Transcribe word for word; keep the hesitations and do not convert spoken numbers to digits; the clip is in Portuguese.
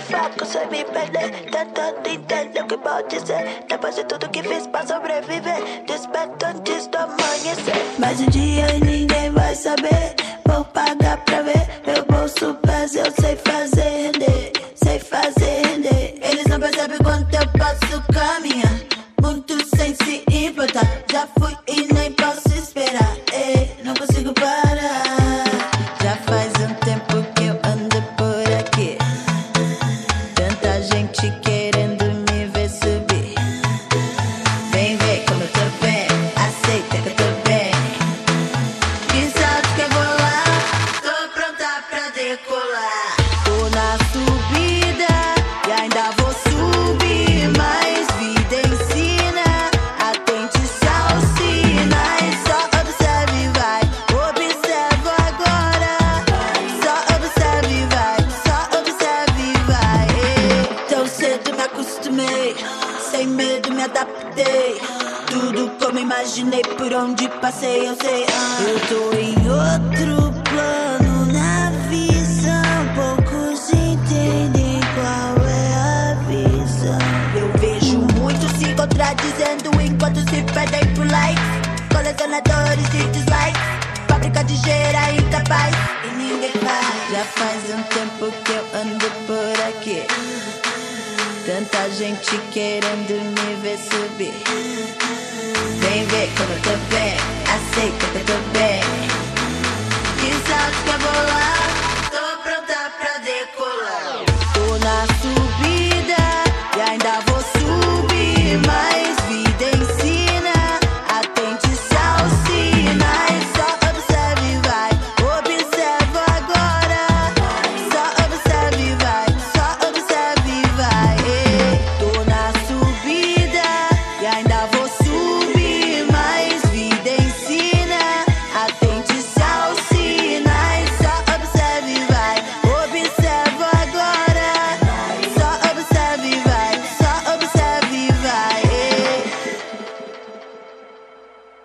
fraco, sei me perder. Tentando entender o que pode ser. Depois de tudo que fiz pra sobreviver, desperto antes do amanhecer. Mas um dia ninguém vai saber. Vou pagar pra ver. Meu bolso pesa, eu sei fazer render. Sei fazer render. Eles não percebem quanto eu posso caminhar. Muito sem se importar. Já fui e nem posso esperar. Ei, não consigo parar. Já faz um tempo que eu ando por aqui. Tanta gente querendo me ver subir. Vem ver como eu tô bem. Aceita que eu tô bem. Que salto que eu vou lá. Tô pronta pra decolar. Tô na subida e ainda vou subir. Mais vida ensina. Atente-se aos sinais. Só observe e vai. Observa agora. Só observe e vai. Só observe e vai. Ei, tão cedo me acostumei. Sem medo me adaptei. Tudo como imaginei, por onde passei eu sei. ah. Eu tô em outro plano na visão. Poucos entendem qual é a visão. Eu vejo muitos se contradizendo enquanto se perdem por likes. Colecionadores de dislikes. Fábrica de gerar incapaz e ninguém faz. Já faz um tempo que eu ando por aqui. Tanta gente querendo me ver subir. Vem ver como eu tô